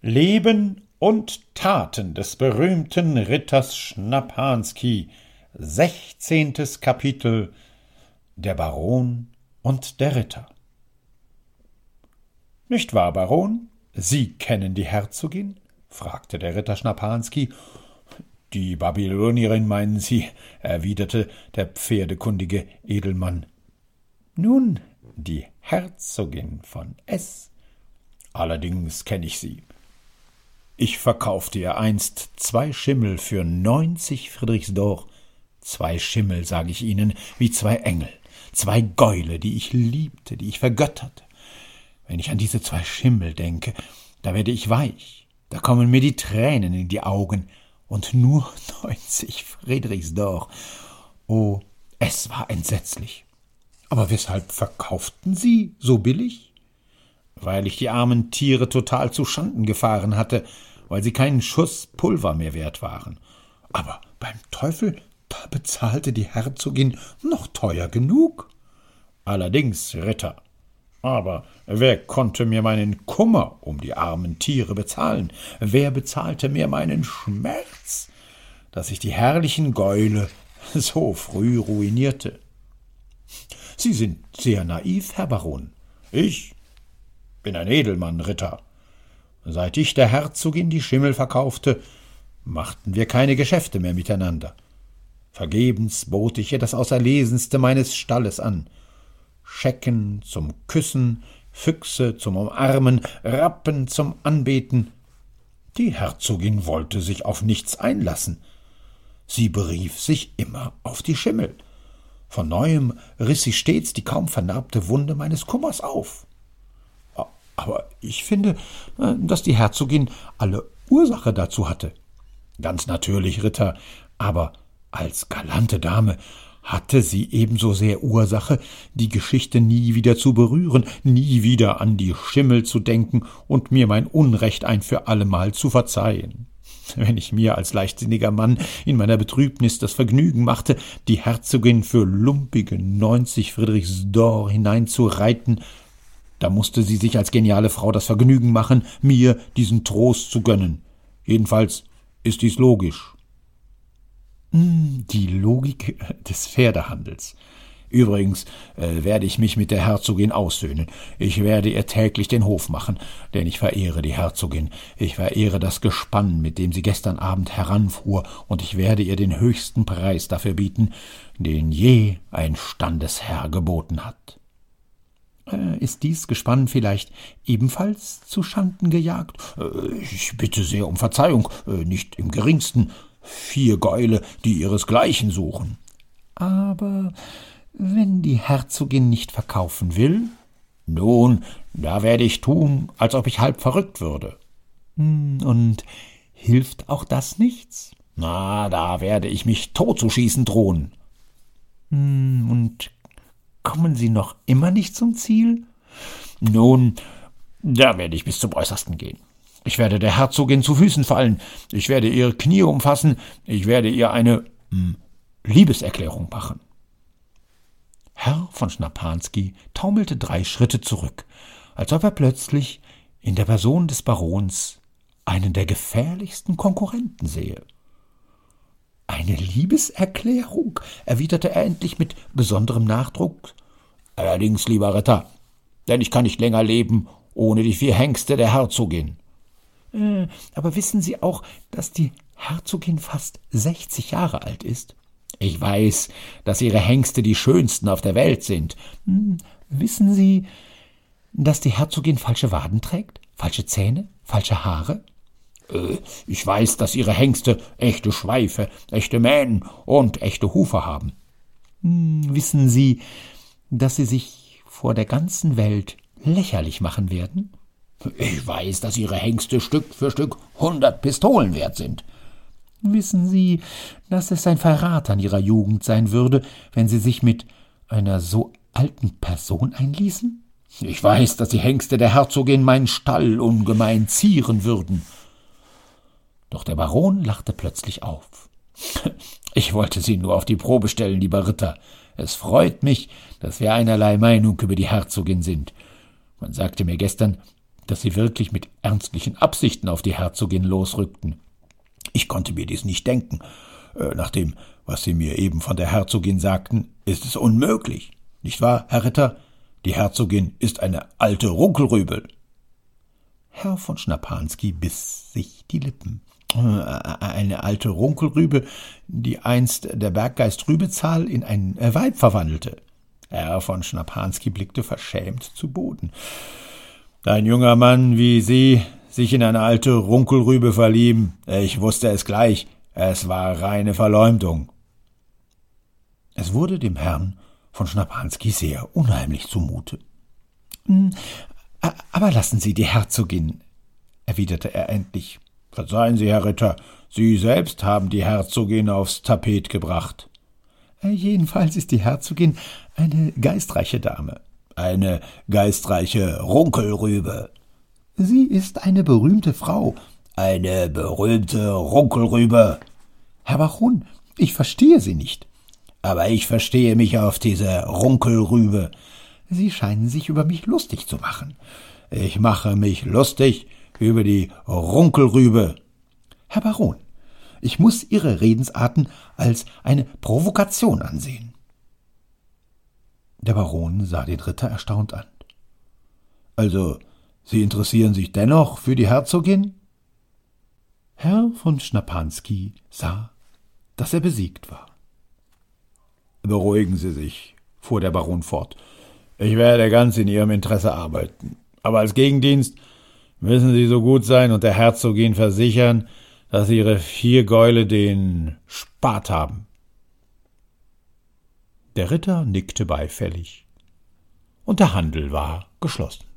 Leben und Taten des berühmten Ritters Schnappanski, 16. Kapitel. Der Baron und der Ritter. »Nicht wahr, Baron? Sie kennen die Herzogin?« fragte der Ritter Schnappanski. »Die Babylonierin, meinen Sie?« erwiderte der pferdekundige Edelmann. »Nun, die Herzogin von S. Allerdings kenne ich sie. Ich verkaufte ihr einst 2 Schimmel für 90 Friedrichsdor. 2 Schimmel, sage ich Ihnen, wie 2 Engel, 2 Gäule, die ich liebte, die ich vergötterte. Wenn ich an diese 2 Schimmel denke, da werde ich weich, da kommen mir die Tränen in die Augen. Und nur 90 Friedrichsdor. Oh, es war entsetzlich. Aber weshalb verkauften Sie so billig? Weil ich die armen Tiere total zu Schanden gefahren hatte, weil sie keinen Schuss Pulver mehr wert waren. Aber beim Teufel, da bezahlte die Herzogin noch teuer genug. Allerdings, Ritter. Aber wer konnte mir meinen Kummer um die armen Tiere bezahlen? Wer bezahlte mir meinen Schmerz, dass ich die herrlichen Gäule so früh ruinierte? Sie sind sehr naiv, Herr Baron. Ich bin ein Edelmann, Ritter. Seit ich der Herzogin die Schimmel verkaufte, machten wir keine Geschäfte mehr miteinander. Vergebens bot ich ihr das Auserlesenste meines Stalles an. Schecken zum Küssen, Füchse zum Umarmen, Rappen zum Anbeten. Die Herzogin wollte sich auf nichts einlassen. Sie berief sich immer auf die Schimmel. Von neuem riß sie stets die kaum vernarbte Wunde meines Kummers auf. Aber ich finde, dass die Herzogin alle Ursache dazu hatte. Ganz natürlich, Ritter, aber als galante Dame hatte sie ebenso sehr Ursache, die Geschichte nie wieder zu berühren, nie wieder an die Schimmel zu denken und mir mein Unrecht ein für allemal zu verzeihen. Wenn ich mir als leichtsinniger Mann in meiner Betrübnis das Vergnügen machte, die Herzogin für lumpige 90 Friedrichsdor hineinzureiten, da mußte sie sich als geniale Frau das Vergnügen machen, mir diesen Trost zu gönnen. Jedenfalls ist dies logisch. Die Logik des Pferdehandels. Übrigens werde ich mich mit der Herzogin aussöhnen. Ich werde ihr täglich den Hof machen, denn ich verehre die Herzogin. Ich verehre das Gespann, mit dem sie gestern Abend heranfuhr, und ich werde ihr den höchsten Preis dafür bieten, den je ein Standesherr geboten hat. Ist dies Gespann vielleicht ebenfalls zu Schanden gejagt? Ich bitte sehr um Verzeihung, nicht im geringsten. 4 Gäule, die ihresgleichen suchen. Aber wenn die Herzogin nicht verkaufen will? Nun, da werde ich tun, als ob ich halb verrückt würde. Und hilft auch das nichts? Na, da werde ich mich totzuschießen drohen. Und kommen Sie noch immer nicht zum Ziel? Nun, da werde ich bis zum Äußersten gehen. Ich werde der Herzogin zu Füßen fallen, ich werde ihre Knie umfassen, ich werde ihr eine Liebeserklärung machen. Herr von Schnappanski taumelte 3 Schritte zurück, als ob er plötzlich in der Person des Barons einen der gefährlichsten Konkurrenten sehe. »Eine Liebeserklärung?« erwiderte er endlich mit besonderem Nachdruck. »Allerdings, lieber Ritter, denn ich kann nicht länger leben ohne die 4 Hengste der Herzogin.« Aber wissen Sie auch, dass die Herzogin fast 60 Jahre alt ist? Ich weiß, dass ihre Hengste die schönsten auf der Welt sind. Wissen Sie, dass die Herzogin falsche Waden trägt, falsche Zähne, falsche Haare? Ich weiß, dass ihre Hengste echte Schweife, echte Mähnen und echte Hufe haben. Wissen Sie, dass sie sich vor der ganzen Welt lächerlich machen werden? Ich weiß, dass ihre Hengste Stück für Stück 100 Pistolen wert sind. Wissen Sie, dass es ein Verrat an ihrer Jugend sein würde, wenn sie sich mit einer so alten Person einließen? Ich weiß, dass die Hengste der Herzogin meinen Stall ungemein zieren würden. Doch der Baron lachte plötzlich auf. Ich wollte Sie nur auf die Probe stellen, lieber Ritter. Es freut mich, dass wir einerlei Meinung über die Herzogin sind. Man sagte mir gestern, dass sie wirklich mit ernstlichen Absichten auf die Herzogin losrückten. Ich konnte mir dies nicht denken. Nach dem, was Sie mir eben von der Herzogin sagten, ist es unmöglich. Nicht wahr, Herr Ritter? Die Herzogin ist eine alte Runkelrübe. Herr von Schnappanski biss sich die Lippen. Eine alte Runkelrübe, die einst der Berggeist Rübezahl in ein Weib verwandelte. Herr von Schnappanski blickte verschämt zu Boden. Ein junger Mann wie Sie sich in eine alte Runkelrübe verlieben, ich wusste es gleich, es war reine Verleumdung. Es wurde dem Herrn von Schnappanski sehr unheimlich zumute. »Aber lassen Sie die Herzogin«, erwiderte er endlich. »Verzeihen Sie, Herr Ritter, Sie selbst haben die Herzogin aufs Tapet gebracht.« »Jedenfalls ist die Herzogin eine geistreiche Dame.« »Eine geistreiche Runkelrübe.« »Sie ist eine berühmte Frau.« »Eine berühmte Runkelrübe.« »Herr Baron, ich verstehe Sie nicht.« »Aber ich verstehe mich auf diese Runkelrübe.« »Sie scheinen sich über mich lustig zu machen.« »Ich mache mich lustig über die Runkelrübe.« »Herr Baron, ich muß Ihre Redensarten als eine Provokation ansehen.« Der Baron sah den Ritter erstaunt an. »Also, Sie interessieren sich dennoch für die Herzogin?« Herr von Schnappanski sah, dass er besiegt war. »Beruhigen Sie sich«, fuhr der Baron fort. »Ich werde ganz in Ihrem Interesse arbeiten. Aber als Gegendienst müssen Sie so gut sein und der Herzogin versichern, dass Ihre 4 Gäule den Spat haben.« Der Ritter nickte beifällig, und der Handel war geschlossen.